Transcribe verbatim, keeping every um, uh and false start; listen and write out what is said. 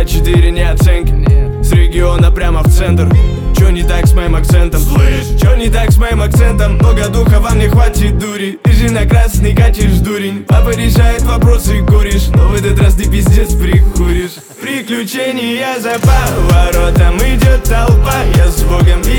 два четыре не оценки. С региона прямо в центр. Чё не так с моим акцентом? Слышь, чё не так с моим акцентом? Много духа, вам не хватит дури. Ты же на красный катишь, дурень. Папа решает вопросы, куришь, но в этот раз ты пиздец прикуришь. Приключения за поворотом идет толпа. Я с Богом